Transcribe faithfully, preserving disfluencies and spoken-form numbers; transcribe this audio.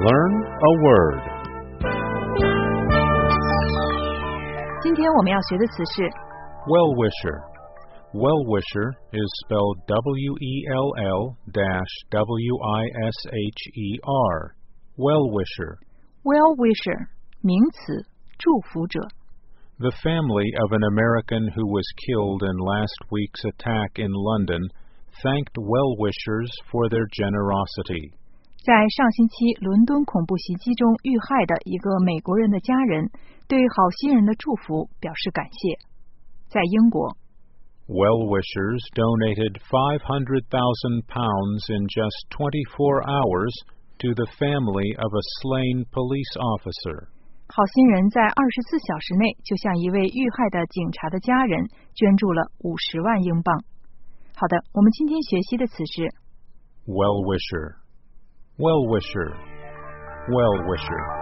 Learn a word. 今天我们要学的词是 Well-wisher. Well-wisher is spelled W E L L W I S H E R. Well-wisher. well-wisher 名词，祝福者。 The family of an American who was killed in last week's attack in London thanked well-wishers for their generosity. 在上星期伦敦恐怖袭击中遇害的一个美国人的家人对好心人的祝福表示感谢。在英国 Well-wishers donated five hundred thousand pounds in just twenty-four hours to the family of a slain police officer. 好心人在二十四小时内就向一位遇害的警察的家人捐助了五十万英镑。好的，我们今天学习的词是 Well-wisher. Well-wisher. Well-wisher.